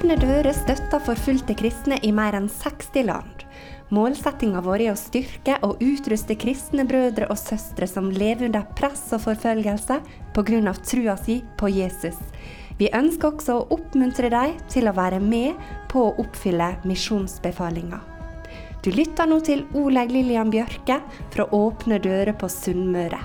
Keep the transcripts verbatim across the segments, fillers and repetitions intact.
Åpne dører støtter forfulgte kristne i mer enn seksti land. Målsettingen vår er å styrke og utruste kristne brødre og søstre som lever under press og forfølgelse på grunn av trua si på Jesus. Vi ønsker også å oppmuntre deg til å være med på å oppfylle misjonsbefalinga. Du lytter nå til Oleg Lillian Bjørke fra Åpne dører på Sunnmøre.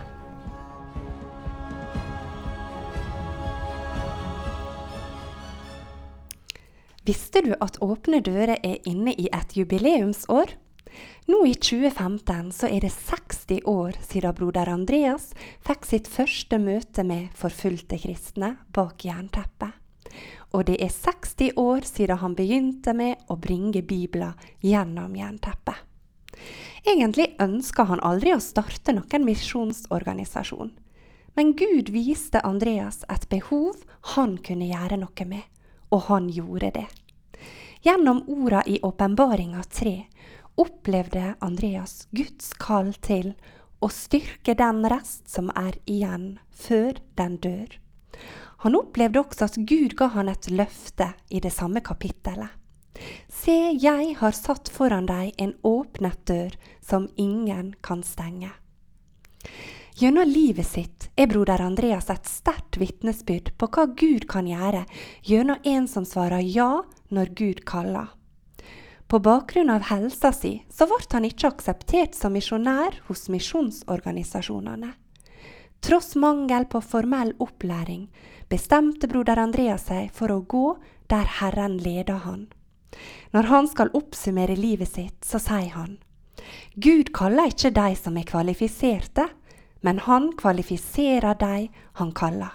Visste du at Åpne dører er inne i et jubileumsår? Nå i tjue femten så er det seksti år siden broder Andreas fikk sitt første møte med forfulgte kristne bak jernteppet. Og det er seksti år siden han begynte med å bringe Bibelen gjennom jernteppet. Egentlig ønsket han aldri å starte noen misjonsorganisasjon. Men Gud viste Andreas et behov han kunne gjøre noe med. Og han gjorde det. Gjennom orda i Åpenbaringa tre opplevde Andreas Guds kall til å styrke den rest som er igjen før den dør. Han opplevde også at Gud ga han et løfte i det samme kapittelet. Se, jeg har satt foran deg en åpnet dør som ingen kan stenge. Gjennom livet sitt er broder Andreas et sterkt vittnesbyrd på hva Gud kan gjøre gjennom en som svarer ja når Gud kaller. På bakgrunn av helsa si så ble han ikke akseptert som misjonær hos misjonsorganisasjonene. Tross mangel på formell opplæring bestemte broder Andreas seg for å gå der Herren leder han. Når han skal oppsummere livet sitt, så sier han: Gud kaller ikke de som er kvalifiserte, men han kvalifiserer deg han kaller.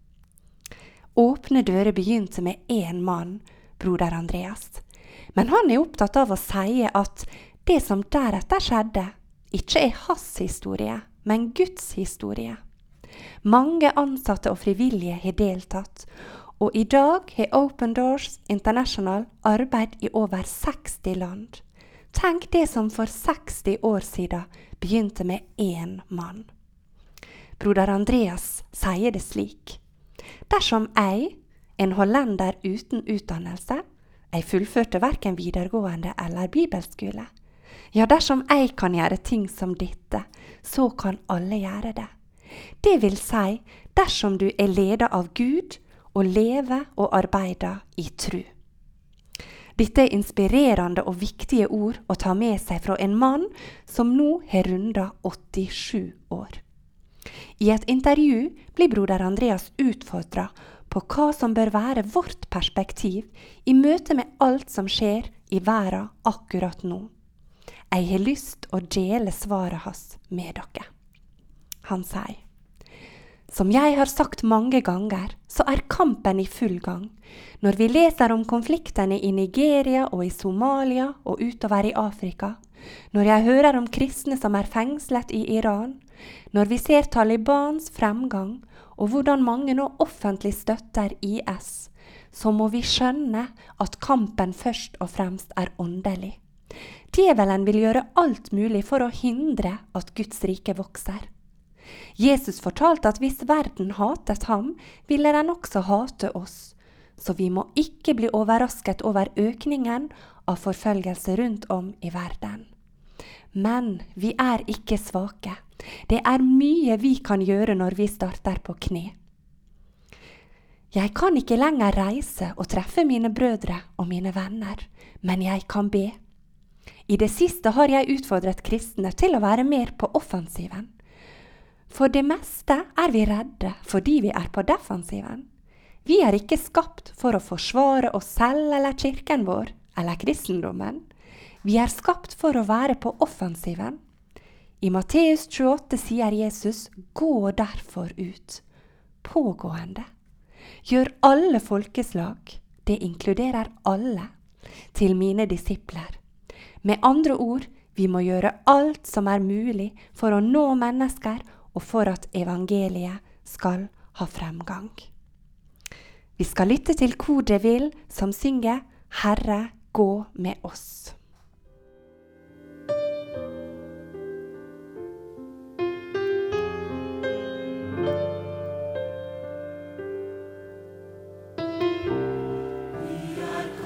Åpne dører begynte med en mann, broder Andreas. Men han er opptatt av å si at det som deretter skjedde, ikke er hans historie, men Guds historie. Mange ansatte og frivillige har deltatt, og i dag har Open Doors International arbeid i over seksti land. Tenk det som for seksti år siden begynte med en mann. Broder Andreas sier det slik: Dersom ei, en hollender uten utdannelse, ei fullførte hverken videregående eller bibelskole, ja, dersom ei kan gjøre ting som dette, så kan alle gjøre det. Det vil si, dersom du er ledet av Gud og lever og arbeider i tru. Dette er inspirerende og viktige ord å ta med seg fra en mann som nå har rundet åttisju år. I et intervju blir broder Andreas utfordret på hva som bør være vårt perspektiv i møte med alt som skjer i verden akkurat nå. Jeg har lyst å dele svaret hans med dere. Han sier: Som jeg har sagt mange ganger, så er kampen i full gang. Når vi leser om konfliktene i Nigeria og i Somalia og utover i Afrika, når jeg hører om kristne som er fengslet i Iran, når vi ser Talibans fremgang og hvordan mange nå offentlig støtter I S, så må vi skjønne at kampen først og fremst er åndelig. Djevelen vil gjøre alt mulig for å hindre at Guds rike vokser. Jesus fortalte at hvis verden hatet ham, ville den også hate oss, så vi må ikke bli overrasket over økningen av forfølgelse rundt om i verden. Men vi er ikke svake. Det er mye vi kan gjøre når vi starter på kne. Jeg kan ikke lenger reise og treffe mine brødre og mine venner, men jeg kan be. I det siste har jeg utfordret kristne til å være mer på offensiven. For det meste er vi redde fordi vi er på defensiven. Vi er ikke skapt for å forsvare oss selv eller kirken vår, eller kristendommen. Vi er skapt for å være på offensiven. I Matteus tjueåtte sier Jesus: gå derfor ut, pågående. Gjør alle folkeslag, det inkluderer alle, til mine disipler. Med andre ord, vi må gjøre alt som er mulig for å nå mennesker og for at evangeliet skal ha fremgang. Vi skal lytte til Kor det vil som synger Herre, gå med oss. Vi er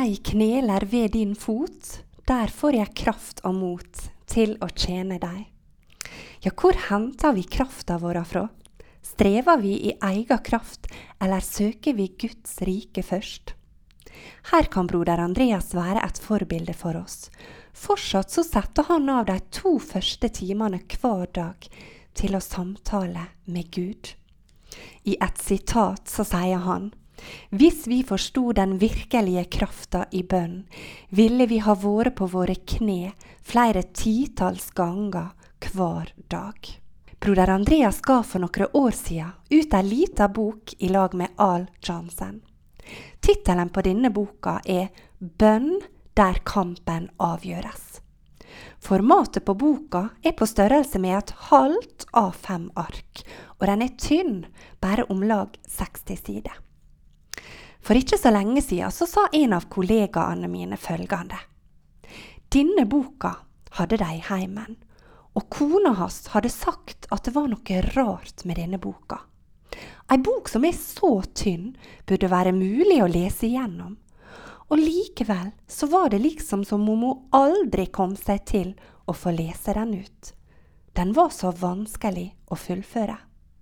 jeg kneler ved din fot, der får jeg kraft og mot til å tjene deg. Ja, hvor henter vi krafta våra fra? Strever vi i egen kraft, eller søker vi Guds rike først? Her kan broder Andreas være et forbilde for oss. Fortsatt så setter han av de to første timene hver dag til å samtale med Gud. I et sitat så sier han: «Hvis vi forstod den virkelige krafta i bønn, ville vi ha vært på våre kne flere titalls ganger hver dag.» Broder Andreas ga for noen år siden ut en liten bok i lag med Al Johnson. Titelen på denne boka er «Bønn der kampen avgjøres». Formatet på boka er på størrelse med et halvt A fem ark, og den er tynn, bare om lag seksti sider. For ikke så lenge siden så sa en av kollegaene mine følgende: «Denne boka hadde de i heimen, og kona hans hadde sagt at det var noe rart med denne boka. En bok som er så tynn burde være mulig å lese igjennom, og likevel så var det liksom som om hun aldri kom seg til å få lese den ut. Den var så vanskelig å fullføre.»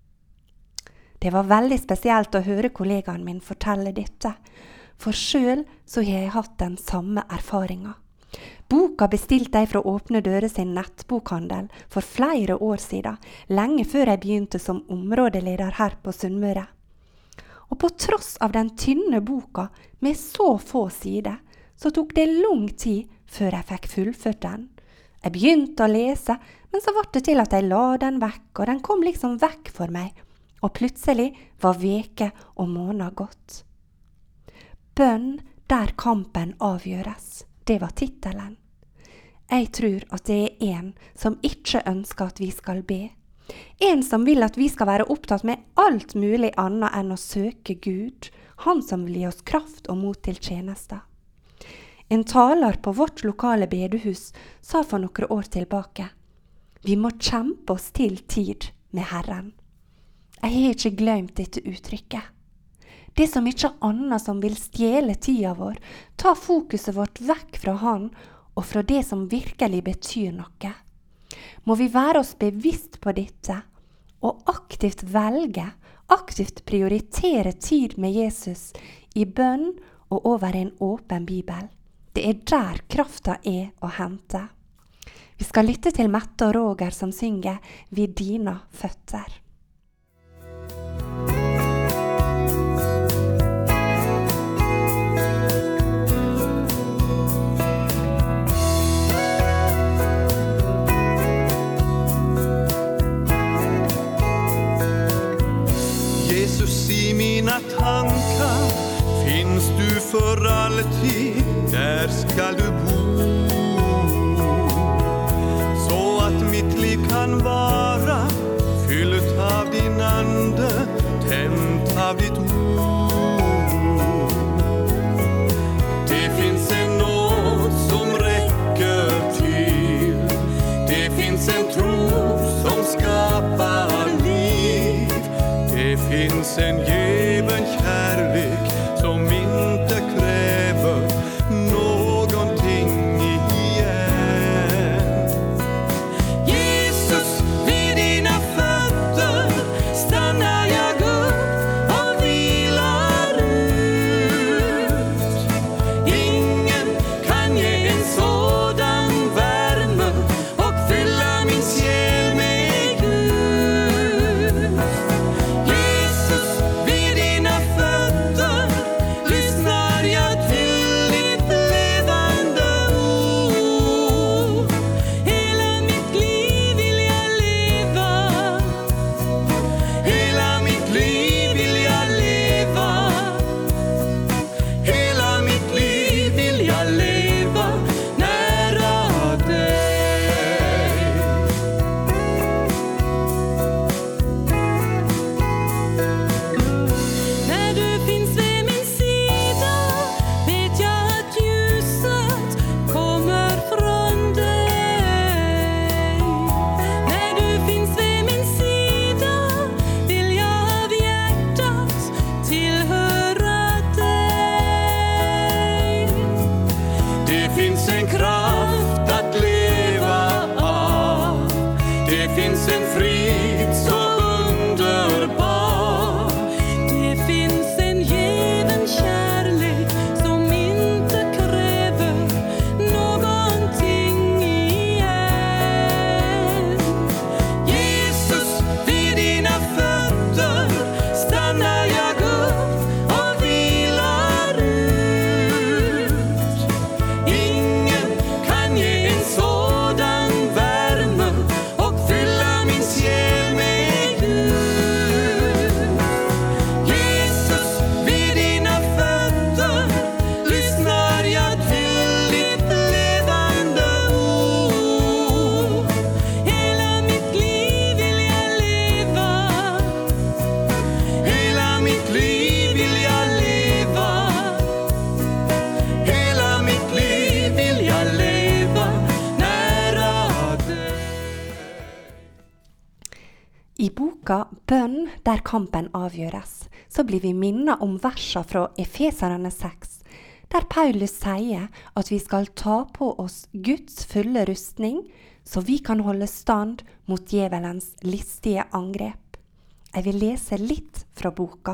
Det var veldig spesielt å høre kollegaen min fortelle dette, for selv så har jeg hatt den samme erfaringen. Boka bestilte jeg fra Åpne Dører sin nettbokhandel for flere år siden, lenge før jeg begynte som områdeleder her på Sunnmøre. Og på tross av den tynne boka med så få sider, så tok det lang tid før jeg fikk fullført den. Jeg begynte å lese, men så var det til at jeg la den vekk, og den kom liksom vekk for meg, og plutselig var veke og måneder gått. «Bønn der kampen avgjøres», det var titelen. Jeg tror at det er en som ikke ønsker at vi skal be. En som vil at vi skal være opptatt med alt mulig annet enn å søke Gud, han som vil gi oss kraft og mot til tjenester. En taler på vårt lokale bedehus sa for noen år tilbake: «Vi må kjempe oss til tid med Herren.» Jeg har ikke glemt dette uttrykket. Det som ikke annet som vil stjele tida vår, ta fokuset vårt vekk fra Han og fra det som virkelig betyr noe. Må vi være oss bevisst på dette, og aktivt velge, aktivt prioritere tid med Jesus i bønn og over en åpen bibel. Det er der krafta er å hente. Vi skal lytte til Mette og Roger som synger «Vid dina føtter». I mina tankar finns du för alltid, där ska du bo. Så att mitt liv kan vara fyllt av din ande, tänt av ditt ord. Det finns en nåd som räcker till, det finns en tro som skapar liv. Det finns en given kärlek som inte kräver någonting igen. Jesus, vid dina fötter stannar jag upp och vilar ut. Ingen kan ge en sådan värme och fylla min själ med Gud. Jesus, vid en frid så underbar. Det finns en given kärlek som inte kräver någonting igen. Jesus, vid dina fötter stannar jag upp och vilar ut. Ingen kan ge en sådan värme och fylla min själ med Gud. Jesus, vid dina fötter lyssnar jag till ditt levande ord. Hela mitt liv vill jag leva. Hela mitt liv vill jag leva. Hela mitt liv vill jag leva nära dig. I boka Bønn der kampen avgjøres, så blir vi minnet om versa fra Efeserne seks, der Paulus sier at vi skal ta på oss Guds fulle rustning, så vi kan holde stand mot djevelens listige angrep. Jeg vil lese litt fra boka.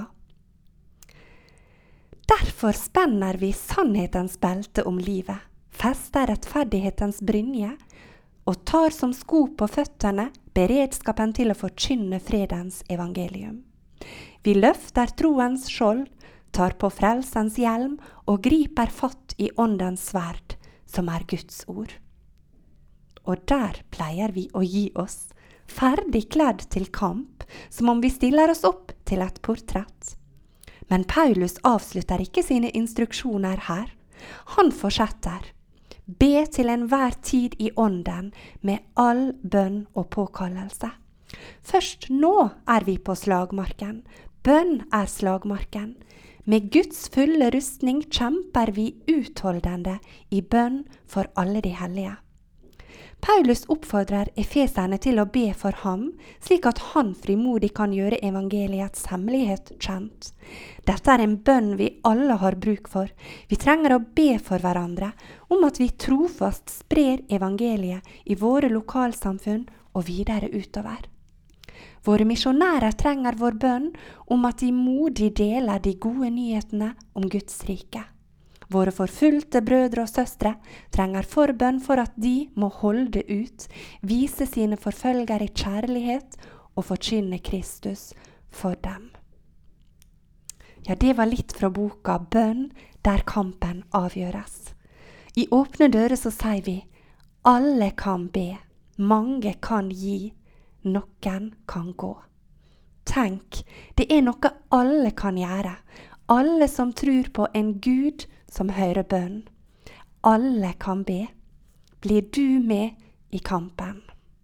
Derfor spenner vi sannhetens belte om livet, fester rettferdighetens brynje, og tar som sko på føttene beredskapen til å forkynne fredens evangelium. Vi løfter troens skjold, tar på frelsens hjelm og griper fatt i åndens sverd, som er Guds ord. Og der pleier vi å gi oss, ferdig kledd til kamp, som om vi stiller oss opp til et portrett. Men Paulus avslutter ikke sine instruksjoner her. Han fortsetter. Be til enhver tid i ånden med all bønn og påkallelse. Først nå er vi på slagmarken. Bønn er slagmarken. Med Guds fulle rustning kjemper vi utholdende i bønn for alle de hellige. Paulus oppfordrer efeserne til å be for ham, slik at han frimodig kan gjøre evangeliets hemmelighet kjent. Dette er en bønn vi alle har bruk for. Vi trenger å be for hverandre om at vi trofast sprer evangeliet i våre lokalsamfunn og videre utover. Våre misjonærer trenger vår bønn om at de modig deler de gode nyhetene om Guds rike. Våre forfulgte brødre og søstre trenger forbønn for at de må holde ut, vise sine forfølgere kjærlighet og forkynne Kristus for dem. Ja, det var litt fra boka Bønn der kampen avgjøres. I Åpne dører så sier vi, alle kan be, mange kan gi, noen kan gå. Tenk, det er noe alle kan gjøre. Alle som tror på en Gud som hører bønn. Alle kan be. Blir du med i kampen?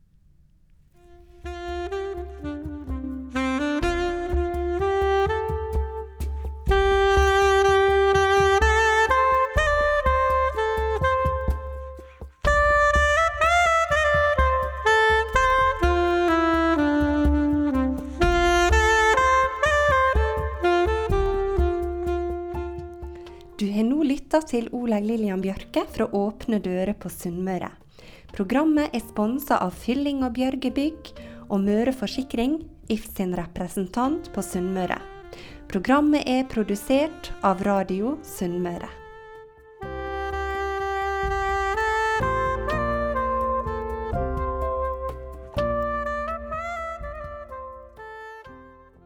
Du har nå lyttet til Oleg Lillian Bjørke fra Åpne dører på Sunnmøre. Programmet er sponset av Fylling og Bjørge Bygg og Møre Forsikring, I F sin representant på Sunnmøre. Programmet er produsert av Radio Sunnmøre.